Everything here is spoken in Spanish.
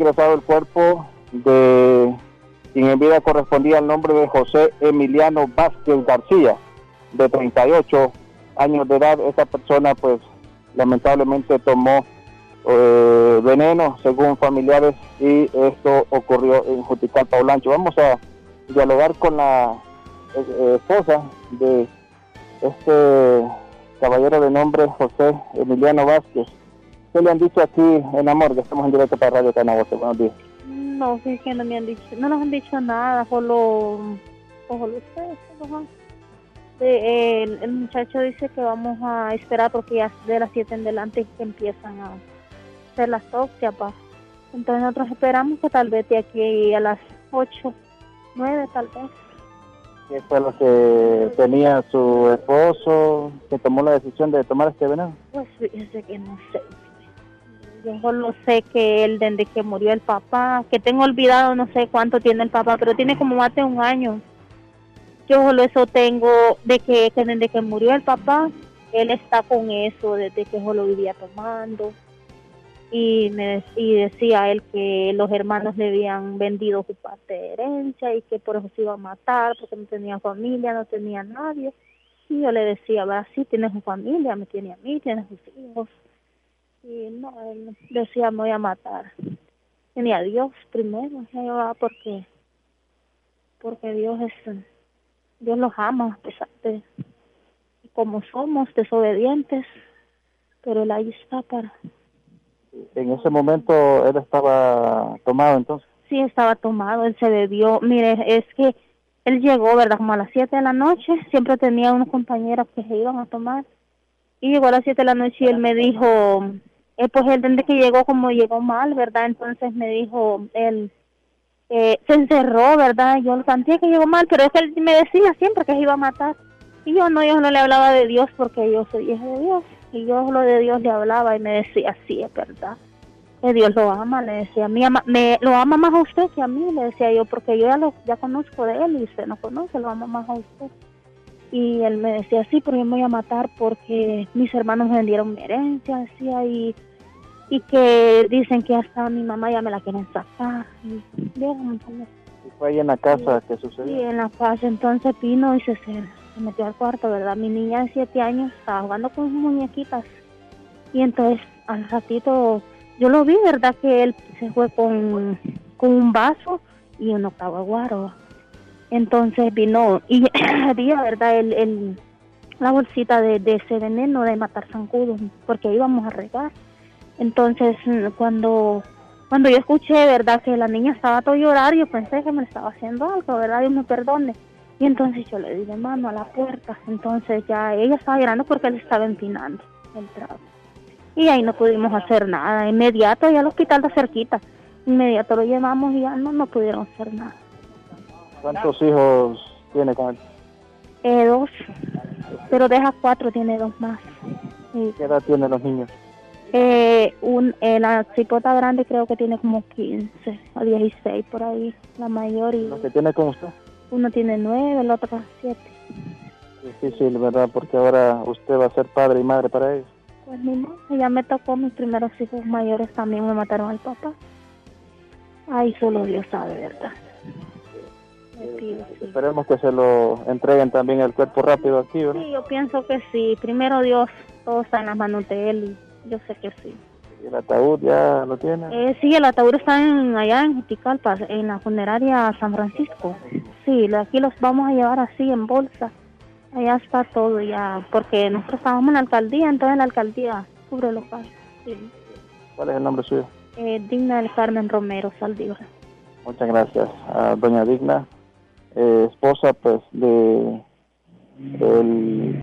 ingresado el cuerpo de quien en vida correspondía al nombre de José Emiliano Vázquez García, de 38 años de edad. Esta persona pues lamentablemente tomó veneno según familiares y esto ocurrió en Juticalpa, Olancho. Vamos a dialogar con la esposa de este caballero de nombre José Emiliano Vázquez. ¿Qué le han dicho aquí en Amor? Que estamos en directo para Radio Canabote. Buenos días. No, sí, que no me han dicho, no nos han dicho nada, solo ustedes. El muchacho dice que vamos a esperar porque ya de las 7 en adelante que empiezan a hacer las autopsias, pa. Entonces nosotros esperamos que tal vez de aquí a las 8, 9 tal vez. ¿Qué fue lo que tenía su esposo que tomó la decisión de tomar este veneno? Pues fíjese que no sé. Yo solo sé que él, desde que murió el papá, que tengo olvidado no sé cuánto tiene el papá, pero tiene como más de un año. Yo solo eso tengo de que desde que murió el papá, él está con eso, desde que solo vivía tomando. Y decía él que los hermanos le habían vendido su parte de herencia y que por eso se iba a matar, porque no tenía familia, no tenía nadie. Y yo le decía, va, sí, tienes su familia, me tiene a mí, tienes sus hijos. Y no, él decía, me voy a matar. Tenía a Dios primero, porque Dios los ama, a pesar de como somos desobedientes, pero él ahí está para... En ese momento él estaba tomado entonces. Sí, estaba tomado, él se bebió. Mire, es que él llegó, ¿verdad? Como a las 7 de la noche, siempre tenía unos compañeros que se iban a tomar. Y llegó a las 7 de la noche y él me dijo, pues él desde que llegó, como llegó mal, ¿verdad? Entonces me dijo, él se encerró, ¿verdad? Yo sentía que llegó mal, pero es que él me decía siempre que se iba a matar. Y yo no le hablaba de Dios porque yo soy hija de Dios. Y yo lo de Dios le hablaba y me decía, sí, es verdad. Que Dios lo ama, le decía, lo ama más a usted que a mí, le decía yo, porque yo ya conozco de él y usted no conoce, lo ama más a usted. Y él me decía, sí, pero yo me voy a matar porque mis hermanos me vendieron mi herencia, decía, y que dicen que hasta mi mamá ya me la quieren sacar. Y fue ahí en la casa que sucedió. Sí, en la casa. Entonces vino y se metió al cuarto, ¿verdad? Mi niña de 7 años estaba jugando con sus muñequitas. Y entonces al ratito yo lo vi, ¿verdad? Que él se fue con un vaso y un octavo guaro. Entonces vino y había, ¿verdad? La bolsita de ese veneno de matar zancudos, porque íbamos a regar. Entonces cuando yo escuché, ¿verdad? Que la niña estaba todo llorar, yo pensé que me estaba haciendo algo, ¿verdad? Dios me perdone. Y entonces yo le di de mano a la puerta. Entonces ya ella estaba llorando porque él estaba empinando el trago. Y ahí no pudimos hacer nada. Inmediato, ya el hospital está cerquita. Inmediato lo llevamos y ya no pudieron hacer nada. ¿Cuántos hijos tiene con él? 2. Pero deja 4, tiene 2 más. Sí. ¿Qué edad tienen los niños? La cipota grande creo que tiene como 15 o 16 por ahí, la mayor. Y ¿Lo que tiene con usted? Uno tiene 9, el otro 7. Difícil, ¿verdad? Porque ahora usted va a ser padre y madre para ellos. Pues mi mamá, ya me tocó, mis primeros hijos mayores también me mataron al papá. Ay, solo Dios sabe, ¿verdad? Sí. Esperemos que se lo entreguen también el cuerpo rápido aquí, ¿verdad? Sí, yo pienso que sí. Primero Dios, todo está en las manos de él y yo sé que sí. ¿Y el ataúd ya lo tiene? Sí, el ataúd está allá en Juticalpa, en la funeraria San Francisco. Sí, aquí los vamos a llevar así en bolsa. Allá está todo ya, porque nosotros estábamos en la alcaldía, entonces la alcaldía cubre los casos. Sí. ¿Cuál es el nombre suyo? Digna del Carmen Romero Saldívar. Muchas gracias a doña Digna, esposa pues de el